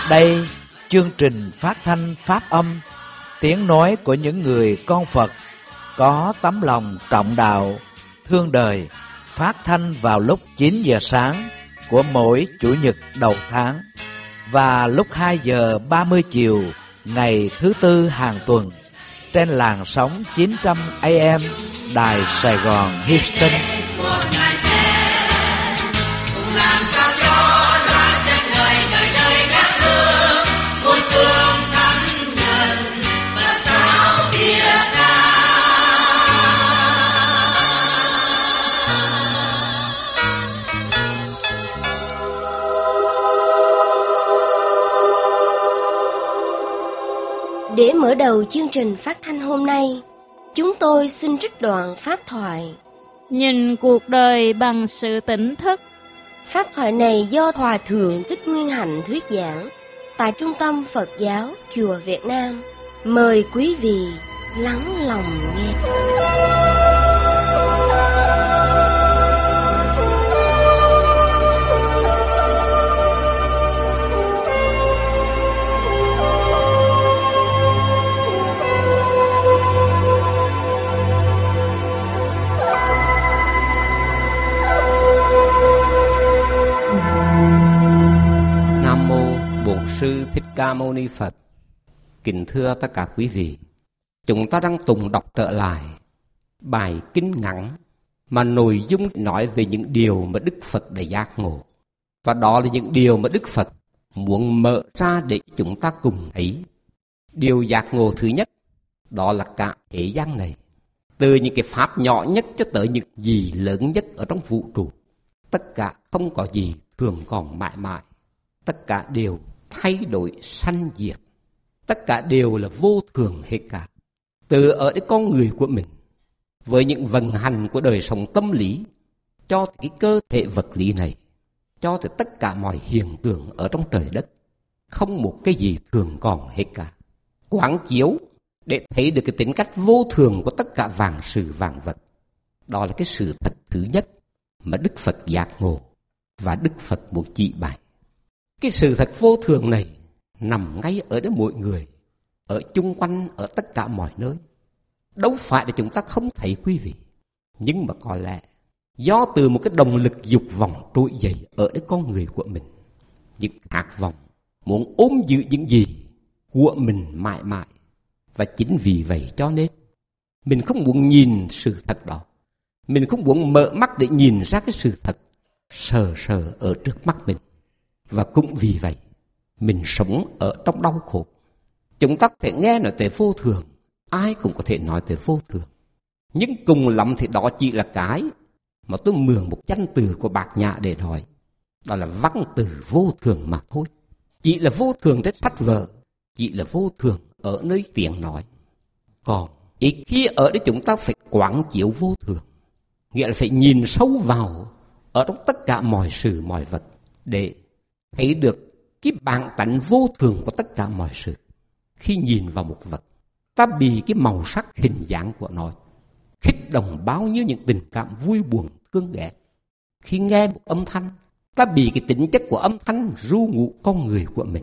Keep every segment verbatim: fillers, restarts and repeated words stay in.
Đây, chương trình phát thanh Pháp âm, tiếng nói của những người con Phật có tấm lòng trọng đạo, thương đời, phát thanh vào lúc chín giờ sáng của mỗi Chủ nhật đầu tháng và lúc hai giờ ba mươi chiều ngày thứ Tư hàng tuần trên làn sóng chín trăm A M Đài Sài Gòn Houston. Để mở đầu chương trình phát thanh hôm nay, chúng tôi xin trích đoạn pháp thoại Nhìn cuộc đời bằng sự tỉnh thức. Pháp thoại này do Hòa Thượng Thích Nguyên Hạnh thuyết giảng tại Trung tâm Phật giáo Chùa Việt Nam. Mời quý vị lắng lòng nghe. Bổn Sư Thích Ca Mâu Ni Phật. Kính thưa tất cả quý vị, chúng ta đang tùng đọc trở lại bài kinh ngắn mà nội dung nói về những điều mà Đức Phật đã giác ngộ. Và đó là những điều mà Đức Phật muốn mở ra để chúng ta cùng thấy. Điều giác ngộ thứ nhất, đó là cả thế gian này, từ những cái pháp nhỏ nhất cho tới những gì lớn nhất ở trong vũ trụ, tất cả không có gì thường còn mãi mãi. Tất cả đều thay đổi sanh diệt. Tất cả đều là vô thường hết cả. Từ ở cái con người của mình, với những vận hành của đời sống tâm lý, cho cái cơ thể vật lý này, cho tới tất cả mọi hiện tượng ở trong trời đất, không một cái gì thường còn hết cả. Quán chiếu để thấy được cái tính cách vô thường của tất cả vạn sự vạn vật. Đó là cái sự thật thứ nhất mà Đức Phật giác ngộ và Đức Phật muốn chỉ bày. Cái sự thật vô thường này nằm ngay ở đó mỗi người, ở chung quanh, ở tất cả mọi nơi. Đâu phải là chúng ta không thấy quý vị, nhưng mà có lẽ do từ một cái động lực dục vọng trỗi dậy ở đấy con người của mình, những khát vọng muốn ôm giữ những gì của mình mãi mãi. Và chính vì vậy cho nên mình không muốn nhìn sự thật đó, mình không muốn mở mắt để nhìn ra cái sự thật sờ sờ ở trước mắt mình. Và cũng vì vậy, mình sống ở trong đau khổ. Chúng ta có thể nghe nói tới vô thường, ai cũng có thể nói tới vô thường. Nhưng cùng lắm thì đó chỉ là cái mà tôi mượn một danh từ của Bát Nhã để nói. Đó là văn từ vô thường mà thôi. Chỉ là vô thường trên sách vở, chỉ là vô thường ở nơi tiếng nói. Còn ý khi ở đây chúng ta phải quán chiếu vô thường, nghĩa là phải nhìn sâu vào ở trong tất cả mọi sự mọi vật để thấy được cái bản tánh vô thường của tất cả mọi sự. Khi nhìn vào một vật, ta bị cái màu sắc hình dáng của nó kích động bao nhiêu những tình cảm vui buồn thương ghét. Khi nghe một âm thanh, ta bị cái tính chất của âm thanh ru ngụ con người của mình.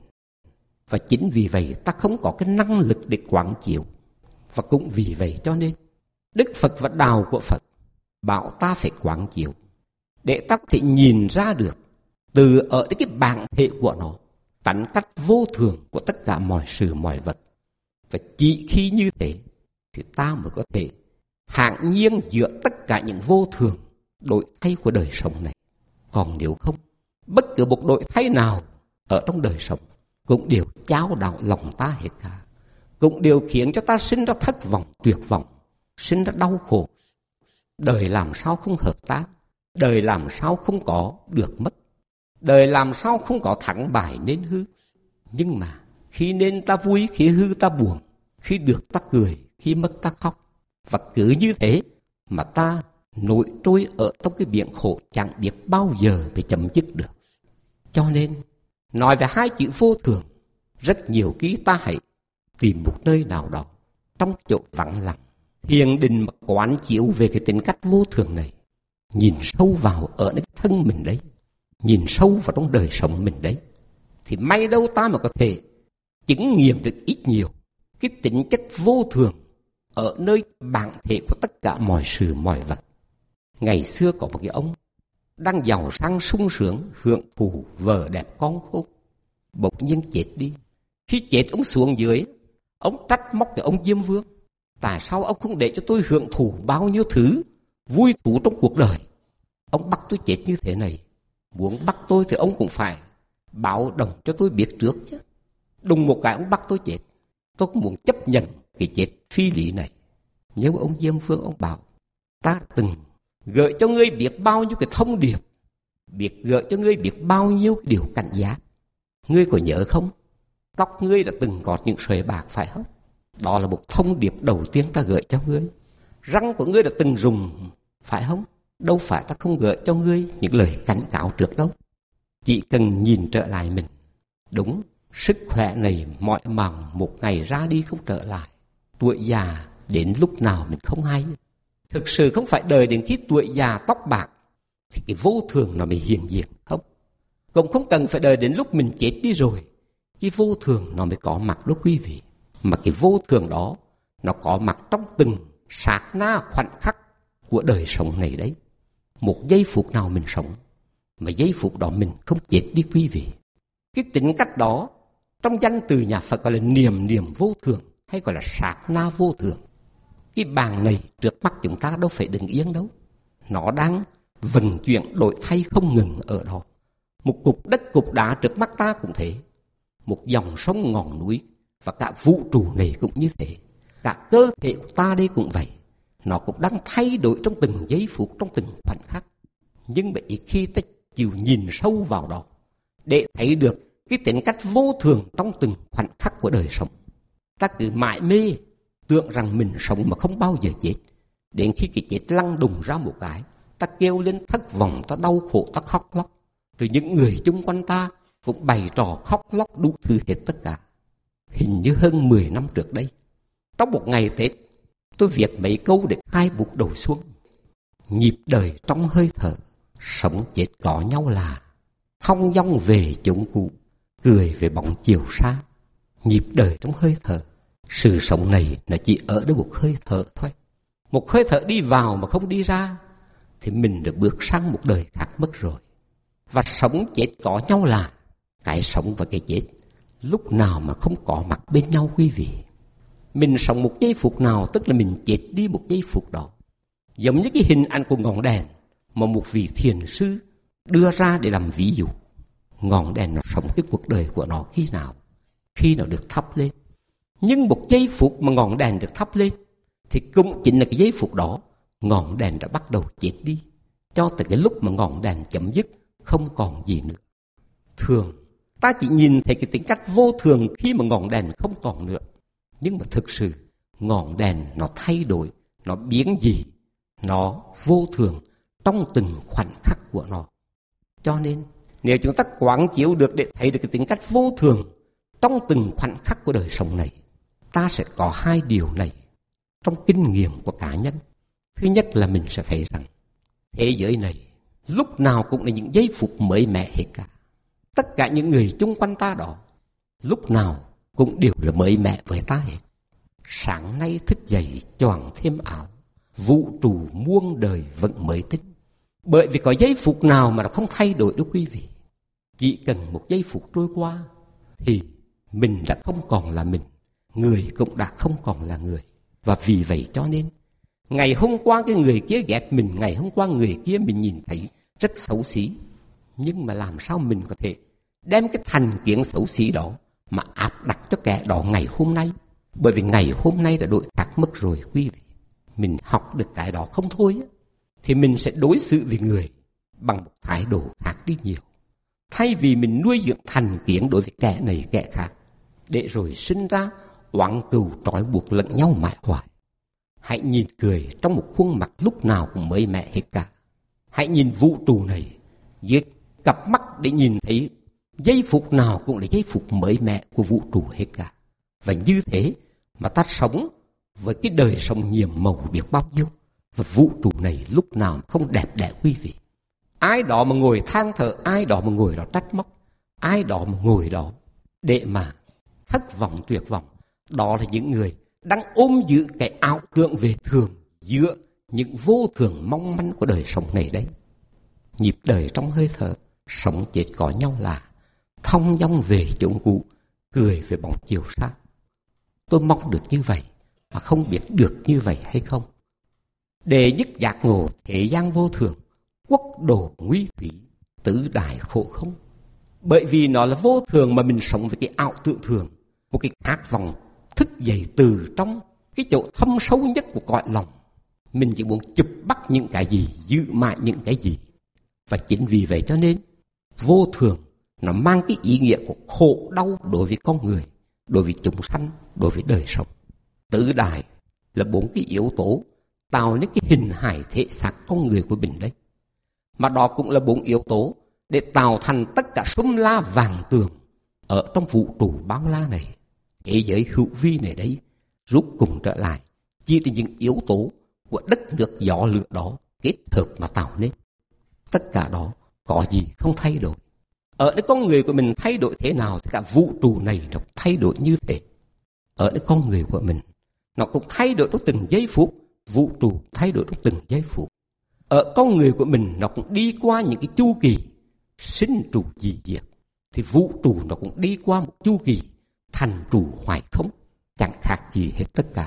Và chính vì vậy ta không có cái năng lực để quán chiếu. Và cũng vì vậy cho nên Đức Phật và đạo của Phật bảo ta phải quán chiếu để ta có thể nhìn ra được từ ở cái bản thể của nó, tánh cách vô thường của tất cả mọi sự mọi vật. Và chỉ khi như thế thì ta mới có thể thản nhiên giữa tất cả những vô thường đổi thay của đời sống này. Còn nếu không, bất cứ một đổi thay nào ở trong đời sống cũng đều chao đảo lòng ta hết cả, cũng đều khiến cho ta sinh ra thất vọng, tuyệt vọng, sinh ra đau khổ. Đời làm sao không hợp tác, đời làm sao không có được mất, đời làm sao không có thắng bại nên hư. Nhưng mà khi nên ta vui, khi hư ta buồn, khi được ta cười, khi mất ta khóc. Và cứ như thế mà ta nổi trôi ở trong cái biển khổ chẳng biết bao giờ mới chấm dứt được. Cho nên nói về hai chữ vô thường, rất nhiều khi ta hãy tìm một nơi nào đó trong chỗ vắng lặng, thiền định mà quán chiếu về cái tính cách vô thường này, nhìn sâu vào ở cái thân mình đấy, nhìn sâu vào trong đời sống mình đấy. thì may đâu ta mà có thể chứng nghiệm được ít nhiều cái tính chất vô thường ở nơi bản thể của tất cả mọi sự mọi vật. Ngày xưa có một cái ông đang giàu sang sung sướng, hưởng thụ vợ đẹp con khôn, bỗng nhiên chết đi. Khi chết, ông xuống dưới, ông trách móc cái ông Diêm Vương: tại sao ông không để cho tôi hưởng thụ bao nhiêu thứ vui thú trong cuộc đời? Ông bắt tôi chết như thế này, muốn bắt tôi thì ông cũng phải báo động cho tôi biết trước chứ. Đùng một cái ông bắt tôi chết, tôi cũng muốn chấp nhận cái chết phi lý này. Nhưng mà ông Diêm Vương ông bảo: ta từng gợi cho ngươi biết bao nhiêu cái thông điệp, biết gợi cho ngươi biết bao nhiêu cái điều cảnh giác. Ngươi có nhớ không? Tóc ngươi đã từng gọt những sợi bạc phải không? Đó là một thông điệp đầu tiên ta gợi cho ngươi. Răng của ngươi đã từng rụng phải không? Đâu phải ta không gợi cho ngươi những lời cảnh cáo trước đâu. Chỉ cần nhìn trở lại mình. Đúng, sức khỏe này mọi màng một ngày ra đi không trở lại. Tuổi già đến lúc nào mình không hay. Thực sự không phải đợi đến khi tuổi già tóc bạc thì cái vô thường nó mới hiện diện không. Cũng không cần phải đợi đến lúc mình chết đi rồi cái vô thường nó mới có mặt đó quý vị. Mà cái vô thường đó nó có mặt trong từng sát na khoảnh khắc của đời sống này đấy. Một giây phút nào mình sống mà giây phút đó mình không chết đi quý vị. Cái tính cách đó trong danh từ nhà Phật gọi là niệm niệm vô thường, hay gọi là sát na vô thường. Cái bàn này trước mắt chúng ta đâu phải đứng yên đâu. Nó đang vận chuyển đổi thay không ngừng ở đó. Một cục đất cục đá trước mắt ta cũng thế. Một dòng sông ngọn núi và cả vũ trụ này cũng như thế. Cả cơ thể của ta đây cũng vậy. Nó cũng đang thay đổi trong từng giây phút, trong từng khoảnh khắc. Nhưng mà khi ta chịu nhìn sâu vào đó để thấy được cái tính cách vô thường trong từng khoảnh khắc của đời sống, ta cứ mãi mê tưởng rằng mình sống mà không bao giờ chết. Đến khi cái chết lăn đùng ra một cái, ta kêu lên thất vọng, ta đau khổ, ta khóc lóc. Rồi những người chung quanh ta cũng bày trò khóc lóc đủ thứ hết tất cả. Hình như hơn mười năm trước đây, trong một ngày Tết, tôi viết mấy câu để khai bục đầu xuống. Nhịp đời trong hơi thở, sống chết có nhau là thong dong về chốn cũ, cười về bóng chiều xa. Nhịp đời trong hơi thở, sự sống này là chỉ ở đó một hơi thở thôi. Một hơi thở đi vào mà không đi ra thì mình đã bước sang một đời khác mất rồi. Và sống chết có nhau là cái sống và cái chết lúc nào mà không có mặt bên nhau quý vị. Mình sống một giây phút nào tức là mình chết đi một giây phút đó. Giống như cái hình ảnh của ngọn đèn mà một vị thiền sư đưa ra để làm ví dụ. Ngọn đèn nó sống cái cuộc đời của nó khi nào? Khi nó được thắp lên. Nhưng một giây phút mà ngọn đèn được thắp lên thì cũng chính là cái giây phút đó ngọn đèn đã bắt đầu chết đi. Cho tới cái lúc mà ngọn đèn chấm dứt không còn gì nữa. Thường ta chỉ nhìn thấy cái tính cách vô thường khi mà ngọn đèn không còn nữa. Nhưng mà thực sự ngọn đèn nó thay đổi, nó biến dị, nó vô thường trong từng khoảnh khắc của nó. Cho nên nếu chúng ta quán chiếu được để thấy được cái tính cách vô thường trong từng khoảnh khắc của đời sống này, ta sẽ có hai điều này trong kinh nghiệm của cá nhân. Thứ nhất là mình sẽ thấy rằng thế giới này lúc nào cũng là những giây phút mới mẻ hết cả. Tất cả những người chung quanh ta đó lúc nào cũng đều là mới mẻ với ta hết. Sáng nay thức dậy choàng thêm áo, vũ trụ muôn đời vẫn mới tinh. Bởi vì có giây phút nào mà nó không thay đổi đâu quý vị. Chỉ cần một giây phút trôi qua thì mình đã không còn là mình, người cũng đã không còn là người. Và vì vậy cho nên ngày hôm qua cái người kia ghét mình, ngày hôm qua người kia mình nhìn thấy rất xấu xí. Nhưng mà làm sao mình có thể đem cái thành kiến xấu xí đó mà áp đặt cho kẻ đó ngày hôm nay? Bởi vì ngày hôm nay đã đổi khác mất rồi quý vị. Mình học được cái đó không thôi á, thì mình sẽ đối xử với người bằng một thái độ khác đi nhiều. Thay vì mình nuôi dưỡng thành kiến đối với kẻ này kẻ khác, để rồi sinh ra oán cừu trói buộc lẫn nhau mãi hoài. Hãy nhìn cười trong một khuôn mặt lúc nào cũng mới mẻ hết cả. Hãy nhìn vũ trụ này với cặp mắt để nhìn thấy giây phút nào cũng là giây phút mới mẻ của vũ trụ hết cả. Và như thế mà ta sống với cái đời sống nhiệm màu biết bao nhiêu. Và vũ trụ này lúc nào không đẹp đẽ quý vị. Ai đó mà ngồi than thở, ai đó mà ngồi đó trách móc, ai đó mà ngồi đó để mà thất vọng tuyệt vọng, đó là những người đang ôm giữ cái ảo tưởng về thường giữa những vô thường mong manh của đời sống này đấy. Nhịp đời trong hơi thở, sống chết có nhau là thong dong về chốn cũ, cười về bóng chiều xa. Tôi mong được như vậy, mà không biết được như vậy hay không. Để nhất giác ngộ thế gian vô thường, quốc độ nguy thủy, tứ đại khổ không. Bởi vì nó là vô thường mà mình sống với cái ảo tưởng thường, một cái khát vọng thức dậy từ trong cái chỗ thâm sâu nhất của cõi lòng. Mình chỉ muốn chụp bắt những cái gì, giữ mãi những cái gì. Và chính vì vậy cho nên vô thường nó mang cái ý nghĩa của khổ đau đối với con người, đối với chúng sanh, đối với đời sống. Tứ đại là bốn cái yếu tố tạo nên cái hình hài thể xác con người của mình đấy. Mà đó cũng là bốn yếu tố để tạo thành tất cả sum la vàng tường ở trong vũ trụ bao la này. Thế giới hữu vi này đấy, rút cùng trở lại chỉ là những yếu tố của đất nước gió lửa đó kết hợp mà tạo nên. Tất cả đó có gì không thay đổi. Ở nơi con người của mình thay đổi thế nào thì cả vũ trụ này nó thay đổi như thế. Ở nơi con người của mình nó cũng thay đổi trong từng giây phút, vũ trụ thay đổi trong từng giây phút. Ở con người của mình nó cũng đi qua những cái chu kỳ sinh trụ dị diệt, thì vũ trụ nó cũng đi qua một chu kỳ thành trụ hoài không, chẳng khác gì hết tất cả.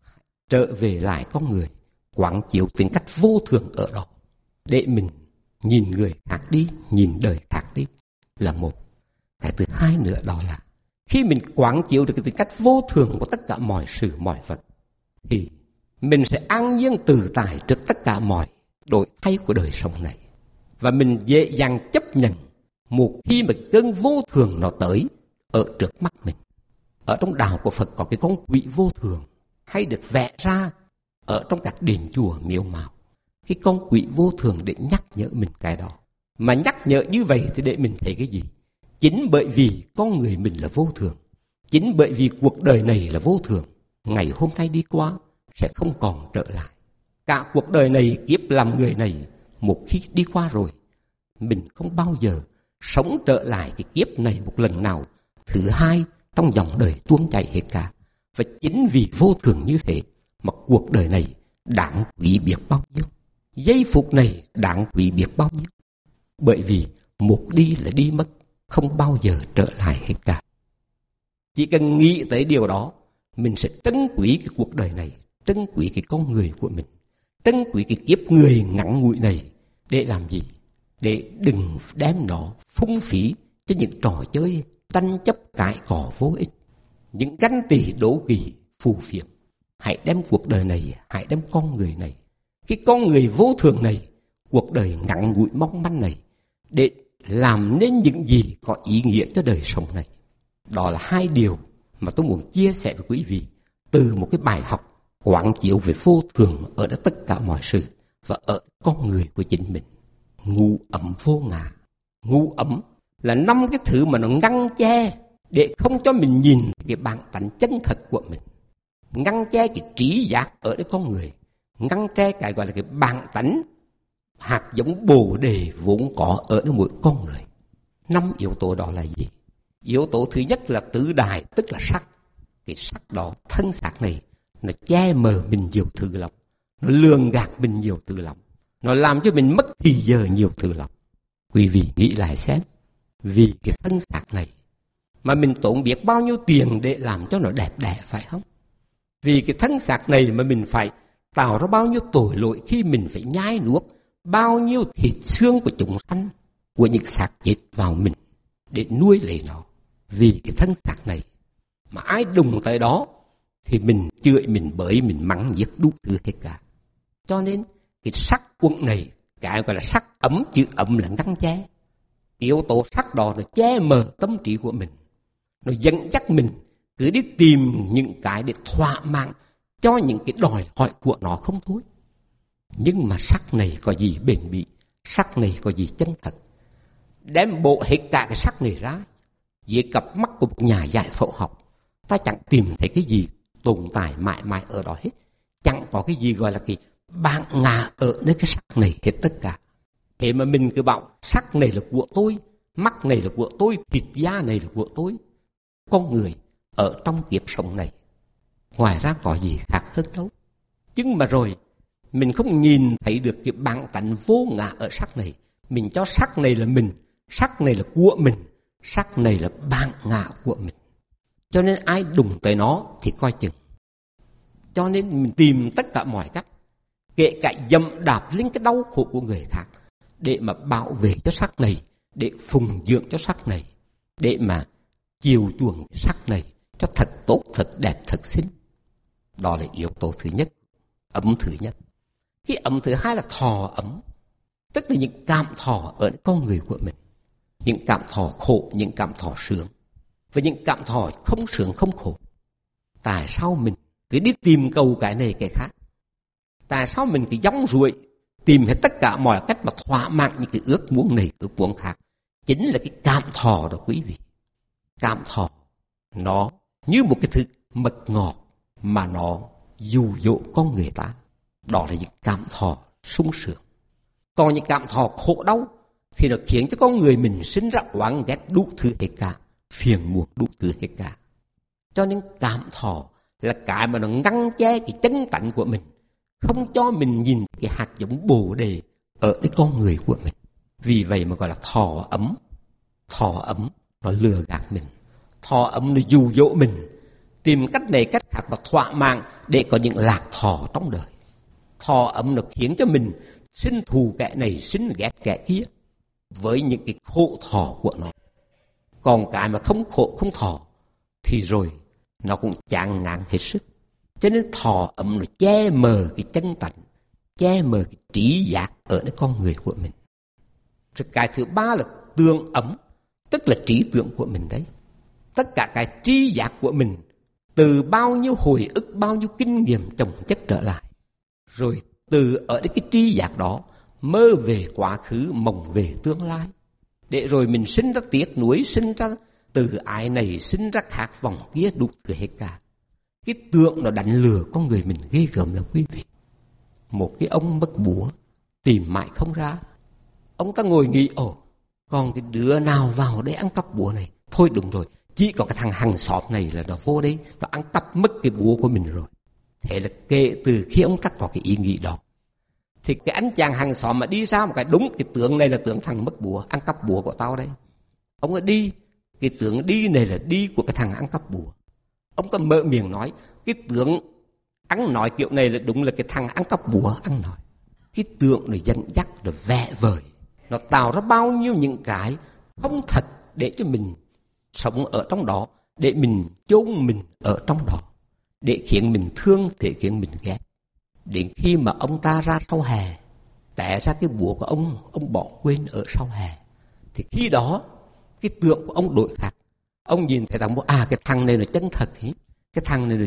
Trở về lại con người, quán chiếu tính cách vô thường ở đó, để mình nhìn người khác đi, nhìn đời khác đi là một. Cái thứ hai nữa đó là khi mình quán chiếu được cái tính cách vô thường của tất cả mọi sự mọi vật, thì mình sẽ an nhiên tự tại trước tất cả mọi đổi thay của đời sống này. Và mình dễ dàng chấp nhận một khi mà cơn vô thường nó tới ở trước mắt mình. Ở trong đạo của Phật có cái con quỷ vô thường hay được vẽ ra ở trong các đền chùa miếu mạo. Cái con quỷ vô thường để nhắc nhở mình cái đó. Mà nhắc nhở như vậy thì để mình thấy cái gì? Chính bởi vì con người mình là vô thường, chính bởi vì cuộc đời này là vô thường, ngày hôm nay đi qua sẽ không còn trở lại. Cả cuộc đời này, kiếp làm người này, một khi đi qua rồi, mình không bao giờ sống trở lại cái kiếp này một lần nào thứ hai trong dòng đời tuôn chảy hết cả. Và chính vì vô thường như thế mà cuộc đời này đáng quý biết bao nhiêu, giây phút này đáng quý biết bao nhiêu. Bởi vì một đi là đi mất, không bao giờ trở lại hết cả. Chỉ cần nghĩ tới điều đó, mình sẽ trân quý cái cuộc đời này, trân quý cái con người của mình, trân quý cái kiếp người ngắn ngủi này. Để làm gì? Để đừng đem nó phung phí cho những trò chơi tranh chấp cãi cọ vô ích, những ganh tị đố kỵ phù phiếm. Hãy đem cuộc đời này, hãy đem con người này, cái con người vô thường này, cuộc đời ngắn ngủi mong manh này, để làm nên những gì có ý nghĩa cho đời sống này. Đó là hai điều mà tôi muốn chia sẻ với quý vị từ một cái bài học quán chiếu về vô thường ở đó tất cả mọi sự và ở con người của chính mình. Ngu ấm vô ngã. Ngu ấm là năm cái thứ mà nó ngăn che để không cho mình nhìn cái bản tánh chân thật của mình, ngăn che cái trí giác ở đây con người, ngăn che cái gọi là cái bản tánh hạt giống bồ đề vốn có ở nơi mỗi con người. Năm yếu tố đó là gì? Yếu tố thứ nhất là tứ đại, tức là sắc. Cái sắc đó, thân xác này, nó che mờ mình nhiều thứ lắm, nó lường gạt mình nhiều thứ lắm, nó làm cho mình mất thì giờ nhiều thứ lắm. Quý vị nghĩ lại xem, vì cái thân xác này mà mình tốn biết bao nhiêu tiền để làm cho nó đẹp đẽ, phải không? Vì cái thân xác này mà mình phải tạo ra bao nhiêu tội lỗi khi mình phải nhai nuốt bao nhiêu thịt xương của chúng sanh, của những xác chết vào mình để nuôi lấy nó. Vì cái thân xác này mà ai đụng tới đó thì mình chửi, mình bới, mình mắng giết đủ thứ hết cả. Cho nên cái sắc quận này, cái gọi là sắc ấm, chữ ấm là ngăn che. Yếu tố sắc đó nó che mờ tâm trí của mình, nó dẫn dắt mình cứ đi tìm những cái để thỏa mãn cho những cái đòi hỏi của nó không thôi. Nhưng mà sắc này có gì bền bỉ, sắc này có gì chân thật. Đem bộ hết cả cái sắc này ra, dưới cặp mắt của một nhà giải phẫu học, ta chẳng tìm thấy cái gì tồn tại mãi mãi ở đó hết. Chẳng có cái gì gọi là cái bản ngã ở nơi cái sắc này hết tất cả. Thế mà mình cứ bảo sắc này là của tôi, mắt này là của tôi, thịt da này là của tôi. Con người ở trong kiếp sống này, ngoài ra có gì khác hơn đâu. Nhưng mà rồi, mình không nhìn thấy được cái bản tánh vô ngã ở sắc này. Mình cho sắc này là mình, sắc này là của mình, sắc này là bản ngã của mình. Cho nên ai đụng tới nó thì coi chừng. Cho nên mình tìm tất cả mọi cách, kể cả dẫm đạp lên cái đau khổ của người khác, để mà bảo vệ cho sắc này, để phụng dưỡng cho sắc này, để mà chiều chuộng sắc này cho thật tốt, thật đẹp, thật xinh. Đó là yếu tố thứ nhất, ấm thứ nhất. Cái ấm thứ hai là thọ ấm, tức là những cảm thọ ở con người của mình. Những cảm thọ khổ, những cảm thọ sướng, và những cảm thọ không sướng không khổ. Tại sao mình cứ đi tìm cầu cái này cái khác? Tại sao mình cứ dóng ruổi tìm hết tất cả mọi cách mà thỏa mãn những cái ước muốn này, ước muốn khác? Chính là cái cảm thọ đó quý vị. Cảm thọ nó như một cái thứ mật ngọt mà nó dụ dỗ con người ta. Đó là những cảm thọ sung sướng. Còn những cảm thọ khổ đau thì nó khiến cho con người mình sinh ra oán ghét đủ thứ hết cả, phiền muộn đủ thứ hết cả. Cho nên cảm thọ là cái mà nó ngăn che cái chân tánh của mình, không cho mình nhìn cái hạt giống bồ đề ở cái con người của mình. Vì vậy mà gọi là thọ ấm. Thọ ấm nó lừa gạt mình, thọ ấm nó dụ dỗ mình tìm cách này cách khác và thỏa mãn để có những lạc thọ trong đời. Thọ ấm nó khiến cho mình sinh thù kẻ này, sinh ghét kẻ kia với những cái khổ thọ của nó. Còn cái mà không khổ không thọ thì rồi nó cũng chán ngán hết sức. Cho nên thọ ấm nó che mờ cái chân tánh, che mờ cái trí giác ở nơi con người của mình. Rồi cái thứ ba là tương ấm, tức là trí tưởng của mình đấy. Tất cả cái trí giác của mình, từ bao nhiêu hồi ức, bao nhiêu kinh nghiệm chồng chất trở lại. Rồi từ ở cái trí giác đó mơ về quá khứ, mộng về tương lai. Để rồi mình sinh ra tiếc nuối, sinh ra từ ái này, sinh ra khát vọng kia, đủ thứ hết cả. Cái tượng nó đánh lừa con người mình ghê gớm lắm quý vị. Một cái ông mất búa tìm mãi không ra. Ông ta ngồi nghĩ, ồ, còn cái đứa nào vào đây ăn cắp búa này? Thôi đúng rồi, chỉ có cái thằng hàng xóm này là nó vô đấy, nó ăn cắp mất cái búa của mình rồi. Thế là kể từ khi ông ta có cái ý nghĩ đó, thì cái anh chàng hàng xóm mà đi ra một cái đúng, cái tướng này là tướng thằng mất búa, ăn cắp búa của tao đây. Ông ấy đi, cái tướng đi này là đi của cái thằng ăn cắp búa. Ông ta mở miệng nói, cái tướng ăn nói kiểu này là đúng là cái thằng ăn cắp búa ăn nói. Cái tượng nó dẫn dắt, nó vẽ vời, nó tạo ra bao nhiêu những cái không thật để cho mình sống ở trong đó, để mình chôn mình ở trong đó, để khiến mình thương, để khiến mình ghét. Đến khi mà ông ta ra sau hè, té ra cái búa của ông, ông bỏ quên ở sau hè, thì khi đó cái tượng của ông đổi khác. Ông nhìn thấy thằng bố, à cái thằng này là chân thật ý. Cái thằng này là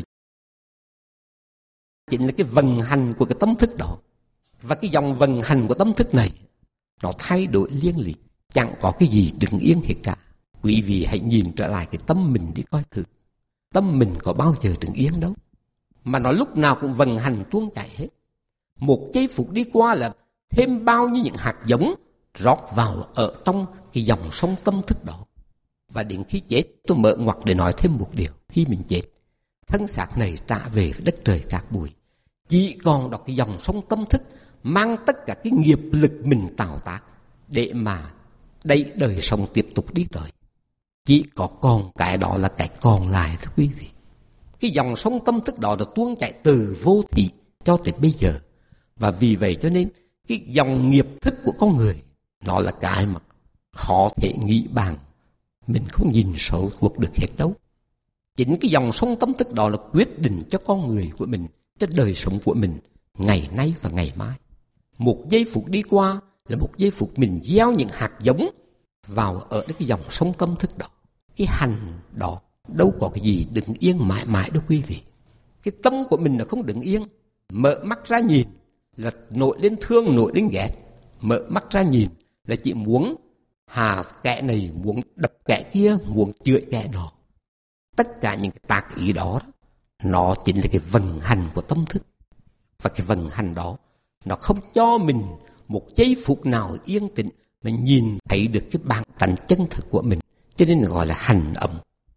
chính là cái vận hành của cái tâm thức đó. Và cái dòng vận hành của tâm thức này nó thay đổi liên lỉ, chẳng có cái gì đứng yên hết cả. Quý vị hãy nhìn trở lại cái tâm mình đi coi thử. Tâm mình có bao giờ đứng yên đâu, mà nó lúc nào cũng vận hành tuôn chảy hết. Một giây phút đi qua là thêm bao nhiêu những hạt giống rót vào ở trong cái dòng sông tâm thức đó. Và đến khi chết, tôi mở ngoặt để nói thêm một điều. Khi mình chết, thân xác này trả về với đất trời cát bụi, chỉ còn đọc cái dòng sông tâm thức mang tất cả cái nghiệp lực mình tạo tác để mà đẩy đời sống tiếp tục đi tới. Chỉ có còn cái đó là cái còn lại thưa quý vị. Cái dòng sông tâm thức đó là tuôn chảy từ vô thị cho tới bây giờ. Và vì vậy cho nên cái dòng nghiệp thức của con người nó là cái mà khó thể nghĩ bàn, mình không nhìn sâu thuộc được hết đâu. Chính cái dòng sông tâm thức đó là quyết định cho con người của mình, cho đời sống của mình ngày nay và ngày mai. Một giây phút đi qua là một giây phút mình gieo những hạt giống vào ở cái dòng sông tâm thức đó. Cái hành đó đâu có cái gì đứng yên mãi mãi đâu quý vị. Cái tâm của mình là không đứng yên. Mở mắt ra nhìn là nổi lên thương, nổi lên ghét. Mở mắt ra nhìn là chỉ muốn hà kẻ này, muốn đập kẻ kia, muốn chửi kẻ nọ. Tất cả những cái tác ý đó, nó chính là cái vận hành của tâm thức. Và cái vận hành đó nó không cho mình một giây phút nào yên tĩnh, nó nhìn thấy được cái bản tánh chân thực của mình, cho nên gọi là hành ẩm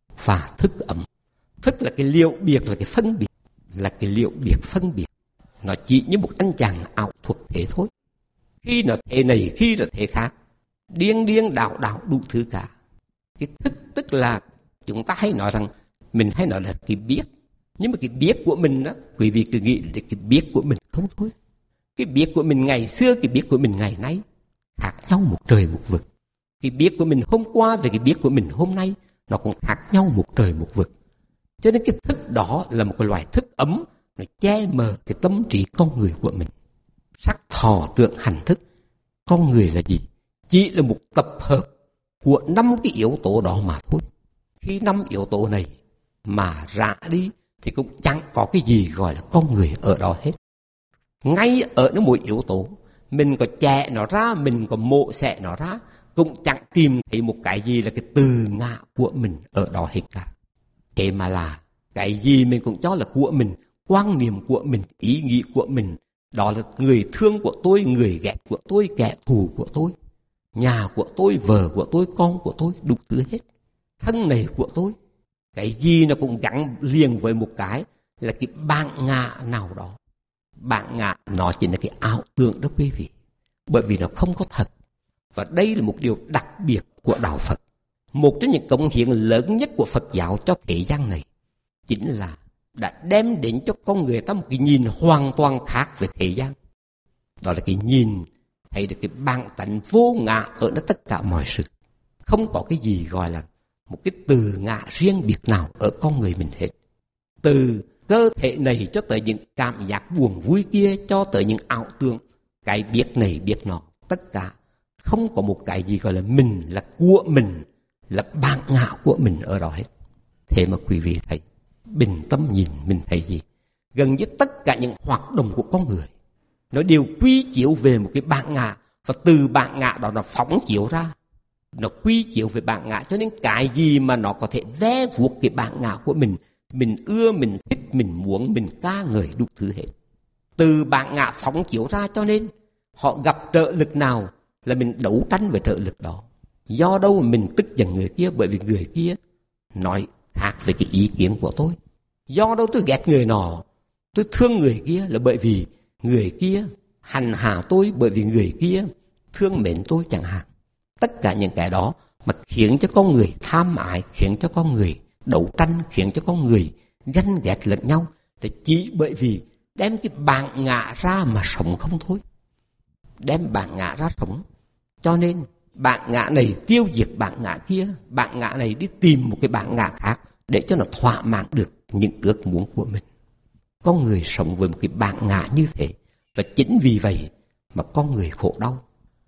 và thức ẩm. Thức là cái liệu biệt, là cái phân biệt, là cái liệu biệt phân biệt. Nó chỉ như một anh chàng ảo thuật thế thôi. Khi nó thế này, khi nó thế khác, điên điên đảo đảo đủ thứ cả. Cái thức tức là chúng ta hay nói rằng, mình hay nói là cái biết. Nhưng mà cái biết của mình đó, quý vị cứ nghĩ là cái biết của mình không thôi. Cái biết của mình ngày xưa, cái biết của mình ngày nay khác nhau một trời một vực. Cái biết của mình hôm qua và cái biết của mình hôm nay nó cũng khác nhau một trời một vực. Cho nên cái thức đó là một cái loại thức ấm, nó che mờ cái tâm trí con người của mình. Sắc thọ tưởng hành thức, con người là gì? Chỉ là một tập hợp của năm cái yếu tố đó mà thôi. Khi năm yếu tố này mà rã đi thì cũng chẳng có cái gì gọi là con người ở đó hết. Ngay ở nó mỗi yếu tố, mình có chẻ nó ra, mình có mộ xẻ nó ra, cũng chẳng tìm thấy một cái gì là cái từ ngã của mình ở đó hết cả. Thế mà là cái gì mình cũng cho là của mình, quan niệm của mình, ý nghĩ của mình. Đó là người thương của tôi, người ghét của tôi, kẻ thù của tôi, nhà của tôi, vợ của tôi, con của tôi, đủ thứ hết. Thân này của tôi. Cái gì nó cũng gắn liền với một cái là cái bản ngã nào đó. Bản ngã nó chỉ là cái ảo tưởng đó quý vị. Bởi vì nó không có thật. Và đây là một điều đặc biệt của đạo Phật. Một trong những cống hiến lớn nhất của Phật giáo cho thế gian này chính là đã đem đến cho con người ta một cái nhìn hoàn toàn khác về thế gian. Đó là cái nhìn thấy được cái bản tánh vô ngã ở nó tất cả mọi sự. Không có cái gì gọi là một cái từ ngã riêng biệt nào ở con người mình hết. Từ cơ thể này cho tới những cảm giác buồn vui kia, cho tới những ảo tưởng, cái biết này biết nọ, tất cả không có một cái gì gọi là mình, là của mình, là bản ngã của mình ở đó hết. Thế mà quý vị thấy, bình tâm nhìn mình thấy gì? Gần như tất cả những hoạt động của con người nó đều quy chiếu về một cái bản ngã, và từ bản ngã đó nó phóng chiếu ra, nó quy chiếu về bản ngã. Cho nên cái gì mà nó có thể ve vuốt cái bản ngã của mình, mình ưa, mình thích, mình muốn, mình ca ngợi đủ thứ hết. Từ bản ngã phóng chiếu ra, cho nên họ gặp trợ lực nào là mình đấu tranh với trợ lực đó. Do đâu mà mình tức giận người kia? Bởi vì người kia nói khác về cái ý kiến của tôi. Do đâu tôi ghét người nọ, tôi thương người kia là bởi vì người kia hành hạ tôi, bởi vì người kia thương mến tôi chẳng hạn. Tất cả những cái đó mà khiến cho con người tham ái, khiến cho con người đấu tranh, khiến cho con người ganh ghét lẫn nhau, thì chỉ bởi vì đem cái bản ngã ra mà sống không thôi. Đem bản ngã ra sống. Cho nên bản ngã này tiêu diệt bản ngã kia, bản ngã này đi tìm một cái bản ngã khác để cho nó thỏa mãn được những ước muốn của mình. Con người sống với một cái bản ngã như thế, và chính vì vậy mà con người khổ đau.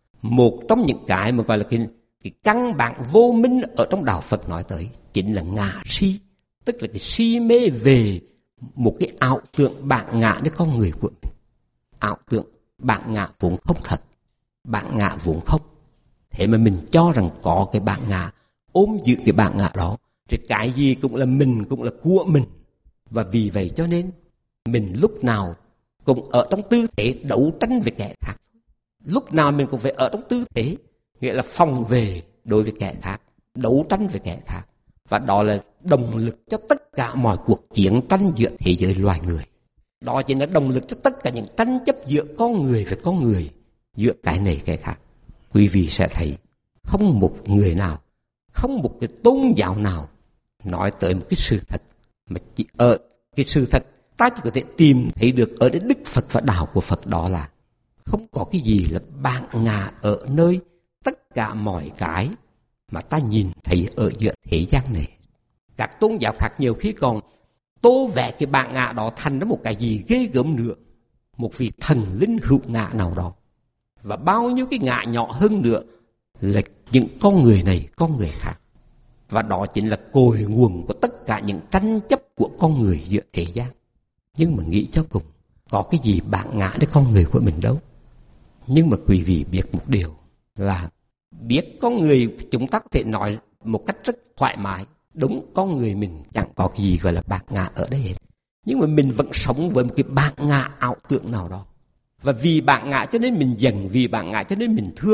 Một trong những cái mà gọi là cái, cái căn bản vô minh ở trong đạo Phật nói tới chính là ngã si, tức là cái si mê về một cái ảo tưởng bản ngã đến con người của mình. Ảo tưởng bản ngã vốn không thật, bản ngã vốn không. Thế mà mình cho rằng có cái bản ngã, ôm giữ cái bản ngã đó, thì cái gì cũng là mình, cũng là của mình. Và vì vậy cho nên mình lúc nào cũng ở trong tư thế đấu tranh với kẻ khác. Lúc nào mình cũng phải ở trong tư thế, nghĩa là phòng vệ đối với kẻ khác, đấu tranh với kẻ khác. Và đó là động lực cho tất cả mọi cuộc chiến tranh giữa thế giới loài người. Đó chính là động lực cho tất cả những tranh chấp giữa con người với con người, giữa cái này cái khác. Quý vị sẽ thấy không một người nào, không một cái tôn giáo nào nói tới một cái sự thật mà chỉ ở cái sự thật ta chỉ có thể tìm thấy được ở đến Đức Phật và đạo của Phật, đó là không có cái gì là bản ngã ở nơi tất cả mọi cái mà ta nhìn thấy ở giữa thế gian này. Các tôn giáo khác nhiều khi còn tô vẽ cái bản ngã đó thành nó một cái gì ghê gớm nữa, một vị thần linh hữu ngã nào đó. Và bao nhiêu cái ngã nhỏ hơn nữa là những con người này, con người khác. Và đó chính là cội nguồn của tất cả những tranh chấp của con người giữa thế gian. Nhưng mà nghĩ cho cùng, có cái gì bản ngã đến con người của mình đâu. Nhưng mà quý vị biết một điều là biết con người chúng ta có thể nói một cách rất thoải mái. Đúng, con người mình chẳng có cái gì gọi là bản ngã ở đây hết. Nhưng mà mình vẫn sống với một cái bản ngã ảo tưởng nào đó. Và vì bản ngã cho nên mình giận, vì bản ngã cho nên mình thương,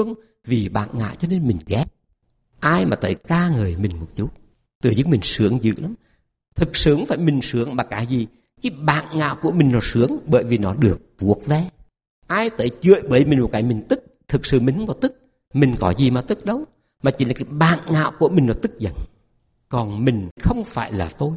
vì bản ngã cho nên mình ghét. Ai mà tới ca ngợi mình một chút, tự nhiên mình sướng dữ lắm. Thực sướng phải mình sướng mà cái gì? Cái bản ngã của mình nó sướng bởi vì nó được vuốt ve. Ai tới chửi bới mình một cái mình tức, thực sự mình không có tức. Mình có gì mà tức đâu, mà chỉ là cái bản ngã của mình nó tức giận. Còn mình không phải là tôi.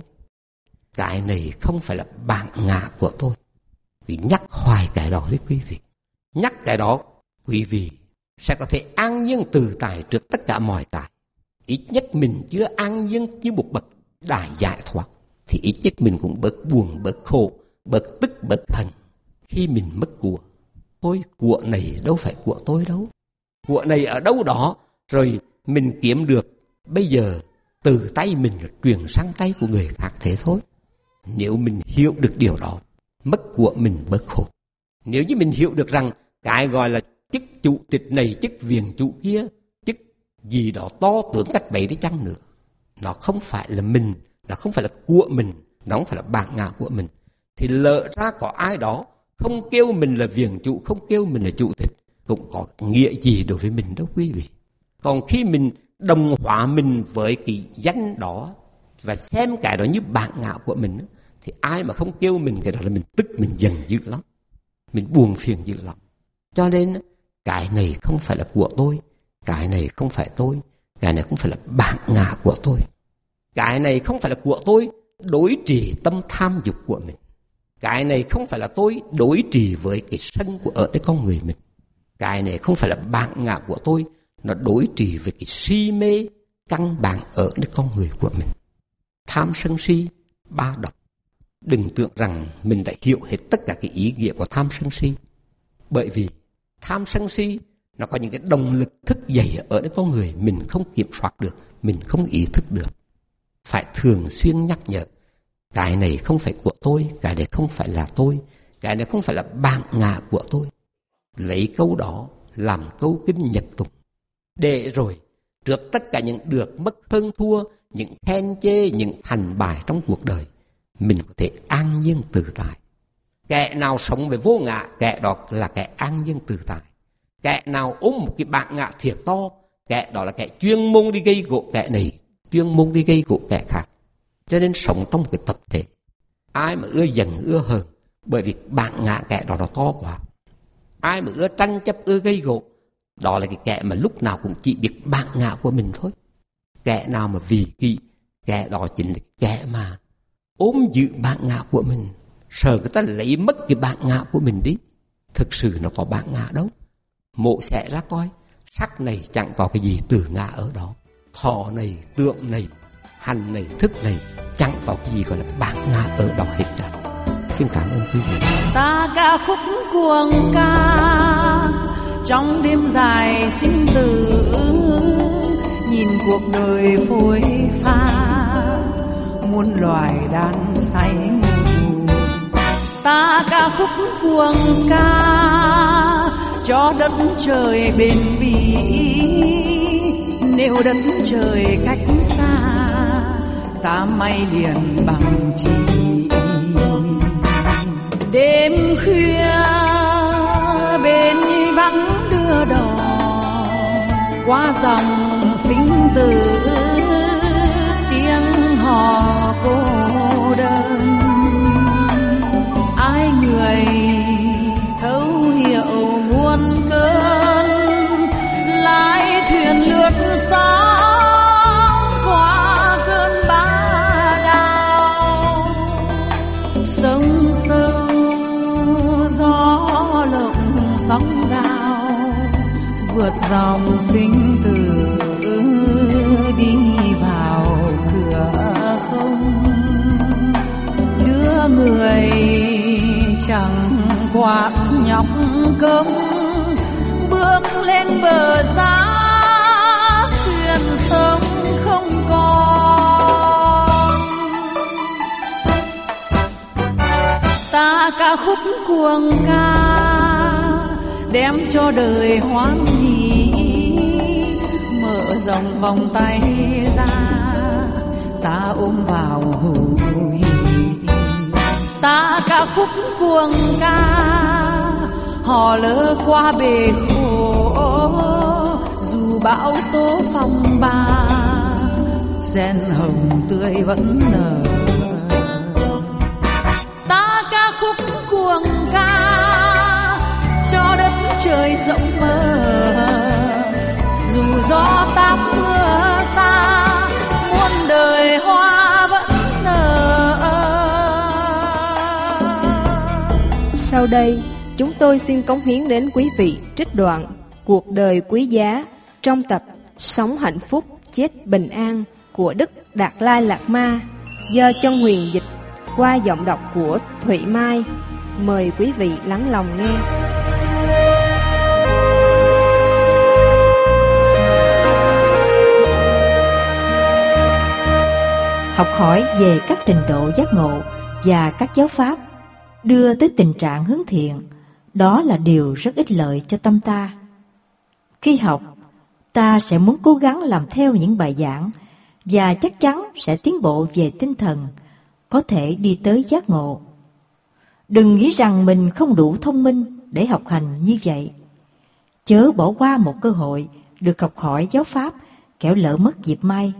Cái này không phải là bản ngã của tôi. Vì nhắc hoài cái đó đấy quý vị. Nhắc cái đó quý vị sẽ có thể an nhiên tự tại trước tất cả mọi cái. Ít nhất mình chưa an nhiên như một bậc đại giải thoát, thì ít nhất mình cũng bớt buồn, bớt khổ, bớt tức, bớt hận khi mình mất của. Thôi của này đâu phải của tôi đâu. Của này ở đâu đó rồi mình kiếm được, bây giờ từ tay mình truyền sang tay của người khác thế thôi. Nếu mình hiểu được điều đó, mất của mình bớt khổ. Nếu như mình hiểu được rằng cái gọi là chức chủ tịch này, chức viện chủ kia, chức gì đó to tướng cách bấy đi chăng nữa, nó không phải là mình, nó không phải là của mình, nó không phải là bản ngã của mình, thì lỡ ra có ai đó không kêu mình là viện chủ, không kêu mình là chủ tịch, cũng có nghĩa gì đối với mình đâu quý vị. Còn khi mình đồng hóa mình với cái danh đó và xem cái đó như bản ngã của mình, thì ai mà không kêu mình cái đó là mình tức, mình giận dữ lắm, mình buồn phiền dữ lắm. Cho nên cái này không phải là của tôi, cái này không phải tôi, cái này không phải là bản ngã của tôi, cái này không phải là của tôi đối trị tâm tham dục của mình, cái này không phải là tôi đối trị với cái sân của ở đây con người mình, cái này không phải là bản ngã của tôi, nó đối trị với cái si mê căn bản ở đây con người của mình. Tham sân si ba độc. Đừng tưởng rằng mình đã hiểu hết tất cả cái ý nghĩa của tham sân si. Bởi vì tham sân si nó có những cái động lực thức dậy ở đây con người mình không kiểm soát được, mình không ý thức được. Phải thường xuyên nhắc nhở, cái này không phải của tôi, cái này không phải là tôi, cái này không phải là bản ngã của tôi. Lấy câu đó làm câu kinh nhật tụng, để rồi trước tất cả những được mất hơn thua, những khen chê, những thành bại trong cuộc đời, mình có thể an nhiên tự tại. Kẻ nào sống với vô ngã, kẻ đó là kẻ an nhiên tự tại. Kẻ nào ôm một cái bản ngã thiệt to, kẻ đó là kẻ chuyên môn đi gây gỗ kẻ này, chuyên môn đi gây gỗ kẻ khác. Cho nên sống trong một cái tập thể, ai mà ưa giận ưa hờn, bởi vì bản ngã kẻ đó nó to quá. Ai mà ưa tranh chấp ưa gây gỗ, đó là cái kẻ mà lúc nào cũng chỉ biết bản ngã của mình thôi. Kẻ nào mà vì kỵ, kẻ đó chính là kẻ mà ôm giữ bản ngã của mình, sợ người ta lấy mất cái bản ngã của mình đi. Thực sự nó có bản ngã đâu. Mộ sẽ ra coi, sắc này chẳng có cái gì từ ngã ở đó, thọ này, tượng này, hành này, thức này, chẳng có cái gì gọi là bản ngã ở đó hết cả. Xin cảm ơn quý vị. Ta ca khúc cuồng ca trong đêm dài sinh tử, nhìn cuộc đời phôi pha, muôn loài đang say ngủ. Ta ca khúc cuồng ca cho đất trời bền bỉ, nếu đất trời cách xa, ta may liền bằng chỉ. Đêm khuya bên vắng đưa đò, qua dòng sinh tử, tiếng hò cô đơn. Ai người thấu hiểu muôn cơn, lái thuyền lướt sóng qua cơn bão đào. Sông sâu gió lộng sóng gào, vượt dòng sinh tử đi vào cửa không. Đưa người chẳng quạt nhọc công, bước lên bờ giá thuyền sông không còn. Ta ca khúc cuồng ca đem cho đời hoan hỷ, mở rộng vòng tay ra, ta ôm vào hù hỉ. Ta ca khúc cuồng ca hò lơ qua bể khổ, dù bão tố phong ba, sen hồng tươi vẫn nở. Ta ca khúc cuồng ca cho đất trời rộng mở, dù gió táp mưa xa, muôn đời hoa vẫn nở. Sau đây, chúng tôi xin cống hiến đến quý vị trích đoạn Cuộc đời quý giá trong tập Sống hạnh phúc, chết bình an của Đức Đạt Lai Lạt Ma do Chân Huyền dịch qua giọng đọc của Thụy Mai. Mời quý vị lắng lòng nghe. Học hỏi về các trình độ giác ngộ và các giáo pháp đưa tới tình trạng hướng thiện, đó là điều rất ích lợi cho tâm ta. Khi học, ta sẽ muốn cố gắng làm theo những bài giảng và chắc chắn sẽ tiến bộ về tinh thần, có thể đi tới giác ngộ. Đừng nghĩ rằng mình không đủ thông minh để học hành như vậy. Chớ bỏ qua một cơ hội được học hỏi giáo pháp, kẻo lỡ mất dịp may.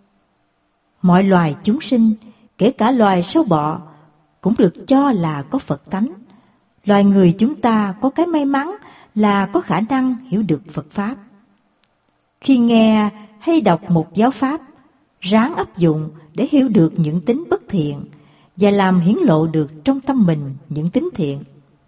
Mọi loài chúng sinh, kể cả loài sâu bọ, cũng được cho là có Phật tánh. Loài người chúng ta có cái may mắn là có khả năng hiểu được Phật Pháp. Khi nghe hay đọc một giáo Pháp, ráng áp dụng để hiểu được những tính bất thiện và làm hiển lộ được trong tâm mình những tính thiện.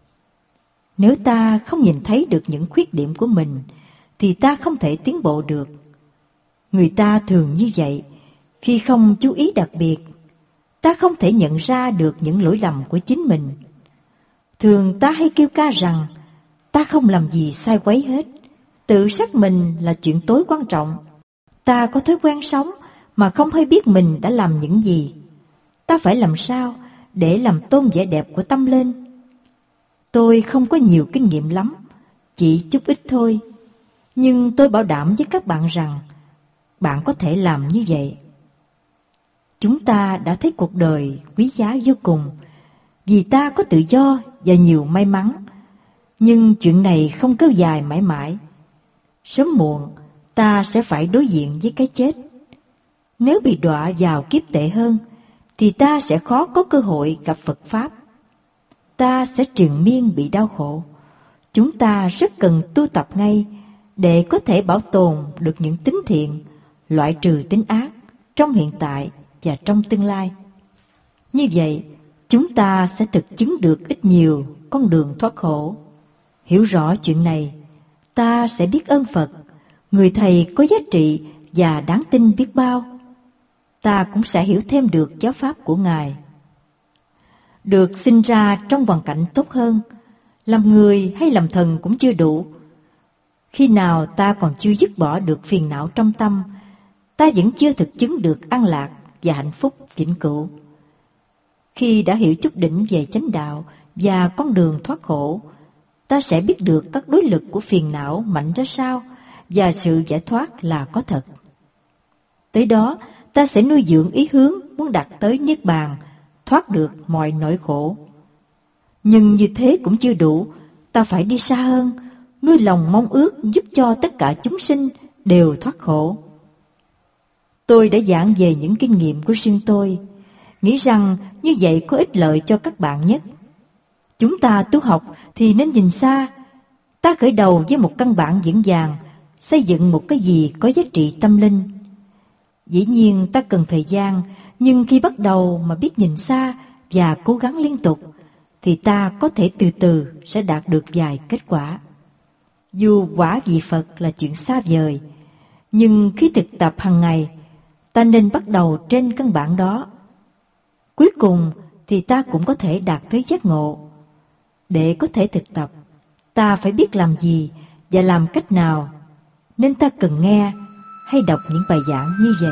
Nếu ta không nhìn thấy được những khuyết điểm của mình, thì ta không thể tiến bộ được. Người ta thường như vậy, khi không chú ý đặc biệt, ta không thể nhận ra được những lỗi lầm của chính mình. Thường ta hay kêu ca rằng ta không làm gì sai quấy hết, tự xác mình là chuyện tối quan trọng. Ta có thói quen sống mà không hay biết mình đã làm những gì. Ta phải làm sao để làm tôn vẻ đẹp của tâm lên. Tôi không có nhiều kinh nghiệm lắm, chỉ chút ít thôi, nhưng tôi bảo đảm với các bạn rằng bạn có thể làm như vậy. Chúng ta đã thấy cuộc đời quý giá vô cùng, vì ta có tự do và nhiều may mắn. Nhưng chuyện này không kéo dài mãi mãi. Sớm muộn, ta sẽ phải đối diện với cái chết. Nếu bị đọa vào kiếp tệ hơn, thì ta sẽ khó có cơ hội gặp Phật Pháp. Ta sẽ triền miên bị đau khổ. Chúng ta rất cần tu tập ngay để có thể bảo tồn được những tính thiện, loại trừ tính ác trong hiện tại và trong tương lai. Như vậy, chúng ta sẽ thực chứng được ít nhiều con đường thoát khổ. Hiểu rõ chuyện này, ta sẽ biết ơn Phật, người Thầy có giá trị và đáng tin biết bao. Ta cũng sẽ hiểu thêm được giáo pháp của Ngài. Được sinh ra trong hoàn cảnh tốt hơn, làm người hay làm thần cũng chưa đủ. Khi nào ta còn chưa dứt bỏ được phiền não trong tâm, ta vẫn chưa thực chứng được an lạc và hạnh phúc vĩnh cửu. Khi đã hiểu chút đỉnh về chánh đạo và con đường thoát khổ, ta sẽ biết được các đối lực của phiền não mạnh ra sao và sự giải thoát là có thật. Tới đó, ta sẽ nuôi dưỡng ý hướng muốn đạt tới Niết Bàn, thoát được mọi nỗi khổ. Nhưng như thế cũng chưa đủ, ta phải đi xa hơn, nuôi lòng mong ước giúp cho tất cả chúng sinh đều thoát khổ. Tôi đã giảng về những kinh nghiệm của riêng tôi, nghĩ rằng như vậy có ích lợi cho các bạn nhất. Chúng ta tu học thì nên nhìn xa. Ta khởi đầu với một căn bản vững vàng, xây dựng một cái gì có giá trị tâm linh. Dĩ nhiên ta cần thời gian, nhưng khi bắt đầu mà biết nhìn xa và cố gắng liên tục, thì ta có thể từ từ sẽ đạt được vài kết quả. Dù quả vị Phật là chuyện xa vời, nhưng khi thực tập hàng ngày, ta nên bắt đầu trên căn bản đó. Cuối cùng thì ta cũng có thể đạt tới giác ngộ. Để có thể thực tập, ta phải biết làm gì và làm cách nào, nên ta cần nghe hay đọc những bài giảng như vậy.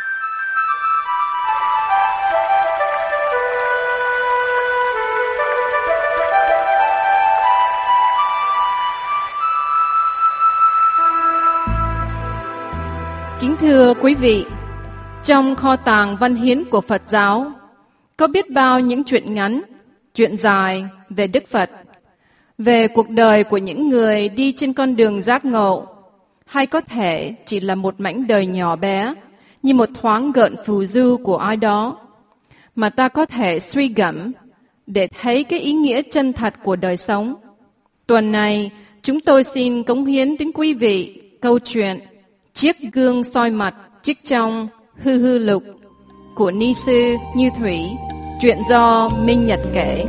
Kính thưa quý vị, trong kho tàng văn hiến của Phật giáo, có biết bao những chuyện ngắn, chuyện dài về Đức Phật, về cuộc đời của những người đi trên con đường giác ngộ, hay có thể chỉ là một mảnh đời nhỏ bé, như một thoáng gợn phù du của ai đó, mà ta có thể suy gẫm để thấy cái ý nghĩa chân thật của đời sống. Tuần này, chúng tôi xin cống hiến đến quý vị câu chuyện Chiếc gương soi mặt trích trong Hư Hư Lục của ni sư Như Thủy, chuyện do Minh Nhật kể.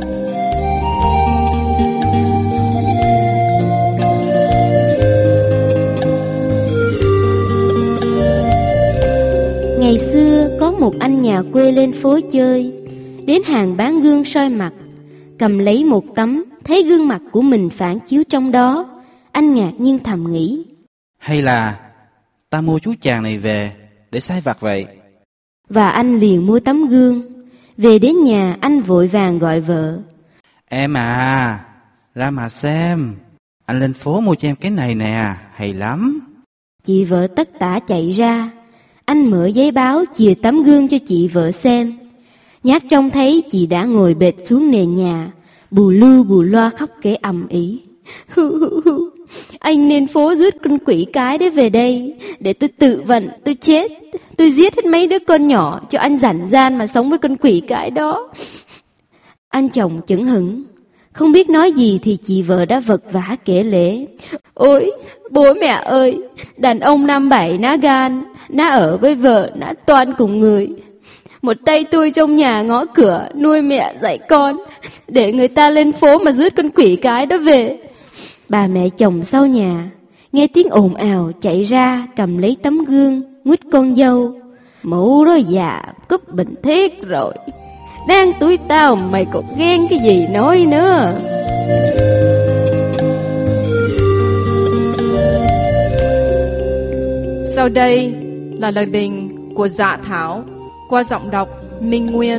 Ngày xưa có một anh nhà quê lên phố chơi, đến hàng bán gương soi mặt, cầm lấy một tấm, thấy gương mặt của mình phản chiếu trong đó. Anh ngạc nhiên thầm nghĩ, hay là ta mua chú chàng này về để sai vặt vậy. Và anh liền mua tấm gương. Về đến nhà, anh vội vàng gọi vợ. Em à, ra mà xem, anh lên phố mua cho em cái này nè, hay lắm. Chị vợ tất tả chạy ra. Anh mở giấy báo chìa tấm gương cho chị vợ xem. Nhát trông thấy chị đã ngồi bệt xuống nền nhà, bù lu bù loa khóc kể ầm ĩ. Anh nên phố rước con quỷ cái đấy về đây, để tôi tự vận, tôi chết, tôi giết hết mấy đứa con nhỏ cho anh rảnh gian mà sống với con quỷ cái đó. Anh chồng chững hững, không biết nói gì thì chị vợ đã vật vã kể lể. Ôi, bố mẹ ơi, đàn ông năm bảy ná gan, ná ở với vợ, ná toan cùng người. Một tay tôi trong nhà ngõ cửa, nuôi mẹ dạy con, để người ta lên phố mà rước con quỷ cái đó về. Bà mẹ chồng sau nhà, nghe tiếng ồn ào chạy ra cầm lấy tấm gương, nguýt con dâu. Mụ đó già, cúp bệnh thiết rồi. Đang tuổi tao mày còn ghen cái gì nói nữa. Sau đây là lời bình của Dạ Thảo qua giọng đọc Minh Nguyên.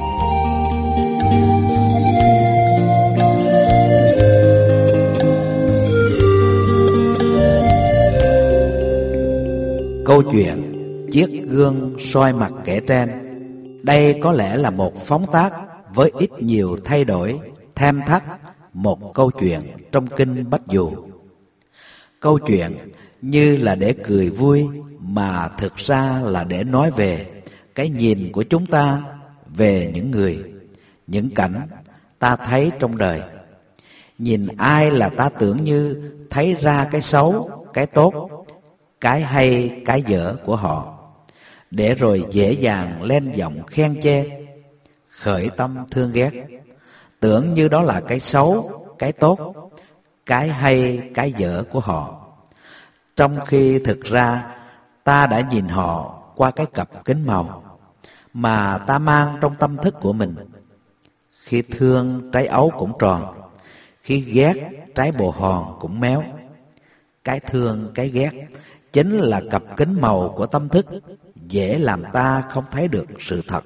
Câu chuyện Chiếc gương soi mặt kể trên, đây có lẽ là một phóng tác với ít nhiều thay đổi, thêm thắt một câu chuyện trong kinh Bách Dụ. Câu chuyện như là để cười vui, mà thực ra là để nói về cái nhìn của chúng ta về những người, những cảnh ta thấy trong đời. Nhìn ai là ta tưởng như thấy ra cái xấu, cái tốt, cái hay, cái dở của họ, để rồi dễ dàng lên giọng khen chê, khởi tâm thương ghét, tưởng như đó là cái xấu, cái tốt, cái hay, cái dở của họ, trong khi thực ra ta đã nhìn họ qua cái cặp kính màu mà ta mang trong tâm thức của mình. Khi thương, trái ấu cũng tròn, khi ghét, trái bồ hòn cũng méo. Cái thương, cái ghét chính là cặp kính màu của tâm thức, dễ làm ta không thấy được sự thật.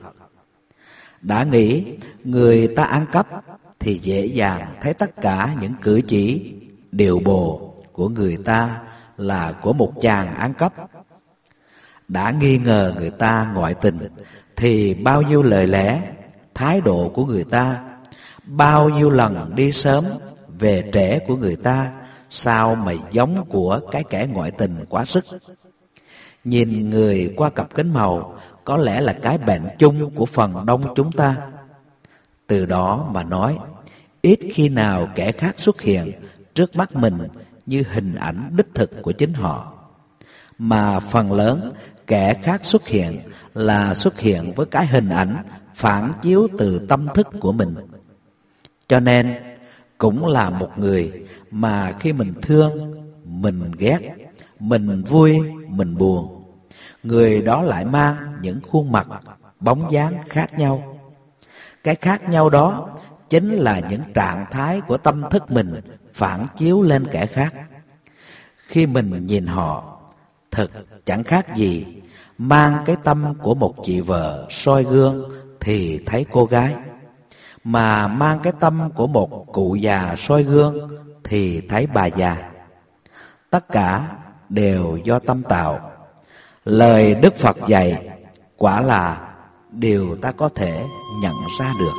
Đã nghĩ người ta ăn cắp thì dễ dàng thấy tất cả những cử chỉ, điều bồ của người ta là của một chàng ăn cắp. Đã nghi ngờ người ta ngoại tình thì bao nhiêu lời lẽ, thái độ của người ta, bao nhiêu lần đi sớm về trễ của người ta, sao mà giống của cái kẻ ngoại tình quá sức. Nhìn người qua cặp kính màu có lẽ là cái bệnh chung của phần đông chúng ta. Từ đó mà nói, ít khi nào kẻ khác xuất hiện trước mắt mình như hình ảnh đích thực của chính họ, mà phần lớn kẻ khác xuất hiện là xuất hiện với cái hình ảnh phản chiếu từ tâm thức của mình. Cho nên cũng là một người mà khi mình thương, mình ghét, mình vui, mình buồn, người đó lại mang những khuôn mặt, bóng dáng khác nhau. Cái khác nhau đó chính là những trạng thái của tâm thức mình phản chiếu lên kẻ khác. Khi mình nhìn họ, thực chẳng khác gì mang cái tâm của một chị vợ soi gương thì thấy cô gái, mà mang cái tâm của một cụ già soi gương thì thấy bà già. Tất cả đều do tâm tạo. Lời Đức Phật dạy quả là điều ta có thể nhận ra được.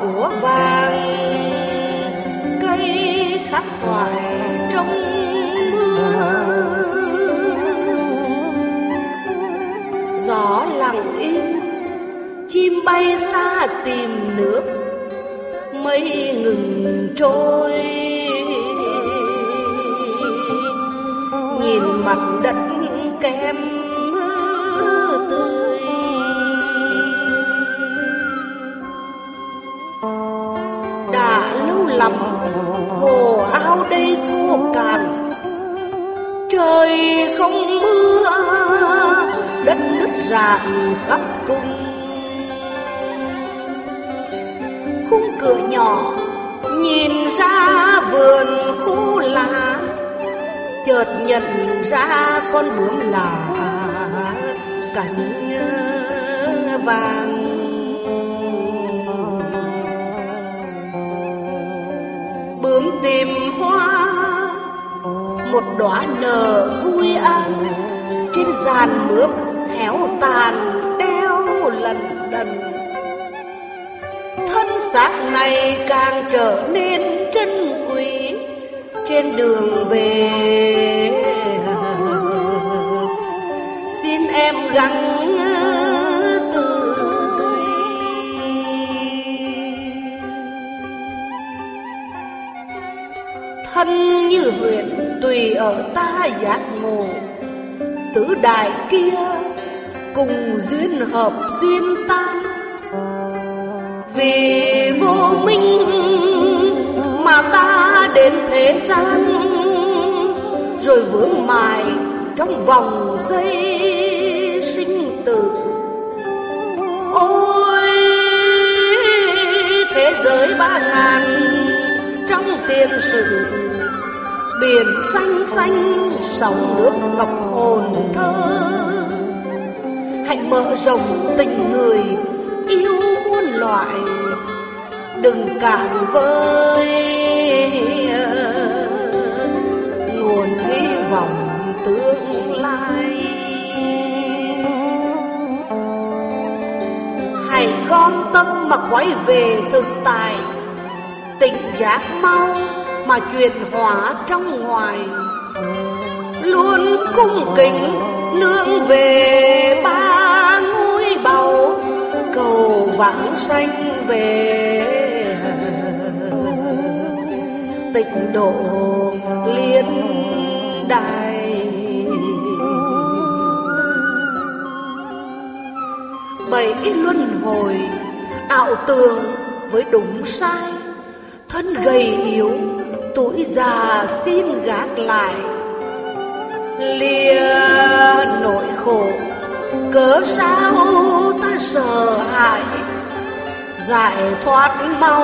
úa vàng, cây khắc khoải trong mưa. Gió lặng im, chim bay xa tìm nước, mây ngừng trôi. Nhìn mặt đất kem tươi, đã lâu lắm hồ ao đây khô cạn. Trời không mưa, đất nứt rạn khắp cung. Khung cửa nhỏ nhìn ra vườn khô lá, chợt nhận ra con bướm là cánh vàng. Bướm tìm hoa, một đóa nở vui an, trên giàn mướp héo tàn đeo lần đần. Thân xác này càng trở nên trân quý, trên đường về xin em gắng tư duy. Thân như huyền tùy ở ta giác ngộ, tứ đại kia cùng duyên hợp duyên tan. Vì vô minh mà ta đến thế gian, rồi vướng mãi trong vòng dây sinh tử. Ôi thế giới ba ngàn trong tiền sử, biển xanh xanh sóng nước ngập hồn thơ. Hãy mở rộng tình người yêu muôn loại, đừng cạn vơi nguồn hy vọng tương lai. Hãy gom tâm mà quay về thực tại, tỉnh giác mau mà chuyển hóa trong ngoài. Luôn cung kính nương về ba ngôi báu, cầu vãng sanh về tịnh độ liên đài. Bảy luân hồi ảo tưởng với đúng sai, thân gầy yếu tuổi già xin gác lại. Lìa nỗi khổ cớ sao ta sợ hãi, giải thoát mau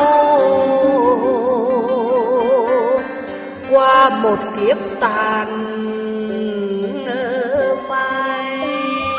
qua một kiếp tàn phai.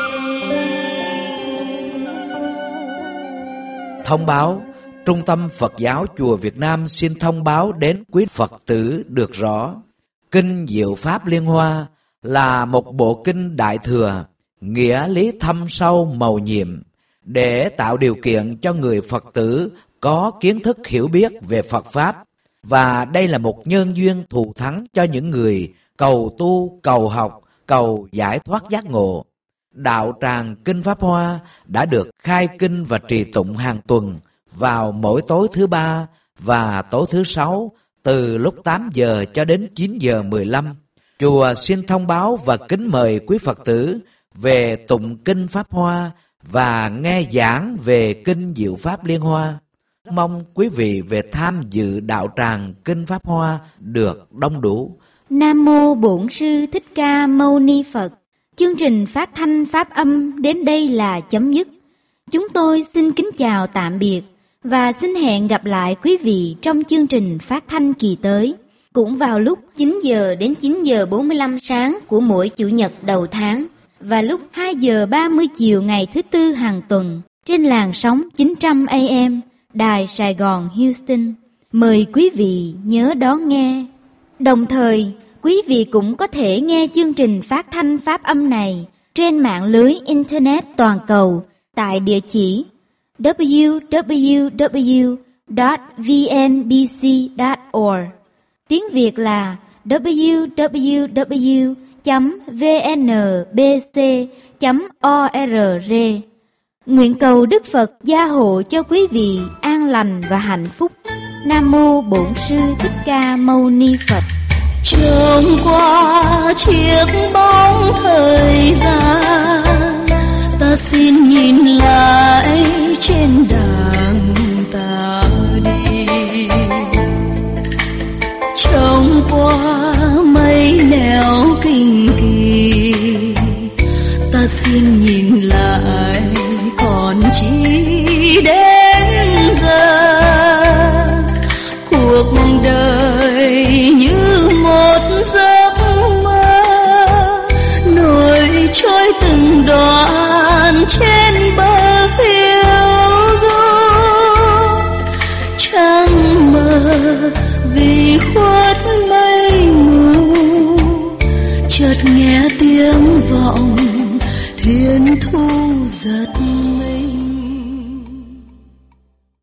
Thông báo: Trung tâm Phật giáo Chùa Việt Nam xin thông báo đến quý Phật tử được rõ, Kinh Diệu Pháp Liên Hoa là một bộ kinh Đại Thừa, nghĩa lý thâm sâu mầu nhiệm, để tạo điều kiện cho người Phật tử có kiến thức hiểu biết về Phật Pháp. Và đây là một nhân duyên thù thắng cho những người cầu tu, cầu học, cầu giải thoát giác ngộ. Đạo tràng Kinh Pháp Hoa đã được khai kinh và trì tụng hàng tuần vào mỗi tối thứ ba và tối thứ sáu từ lúc tám giờ cho đến chín giờ mười lăm. Chùa xin thông báo và kính mời quý Phật tử về tụng Kinh Pháp Hoa và nghe giảng về Kinh Diệu Pháp Liên Hoa. Mong quý vị về tham dự đạo tràng Kinh Pháp Hoa được đông đủ. Nam mô Bổn Sư Thích Ca Mâu Ni Phật. Chương trình phát thanh Pháp âm đến đây là chấm dứt. Chúng tôi xin kính chào tạm biệt và xin hẹn gặp lại quý vị trong chương trình phát thanh kỳ tới, cũng vào lúc chín giờ đến chín giờ bốn mươi lăm sáng của mỗi Chủ nhật đầu tháng và lúc hai giờ ba mươi chiều ngày thứ Tư hàng tuần trên làn sóng chín trăm A M Đài Sài Gòn Houston. Mời quý vị nhớ đón nghe. Đồng thời, quý vị cũng có thể nghe chương trình phát thanh Pháp âm này trên mạng lưới Internet toàn cầu tại địa chỉ w w w chấm vn b c chấm org. Tiếng Việt là w w w chấm v n b c chấm org. Nguyện cầu Đức Phật gia hộ cho quý vị an lành và hạnh phúc. Nam mô Bổn Sư Thích Ca Mâu Ni Phật. Trông qua chiếc bóng thời gian, ta xin nhìn lại trên đàng ta đi. Trông qua mấy nẻo kinh kỳ, ta xin nhìn lại còn chi đến giờ. Cuộc đời như một giấc mơ, nổi trôi từng đoạn trên bờ phiêu du. Trăng mờ vì khuất mây mù, chợt nghe tiếng vọng thiên thu giật.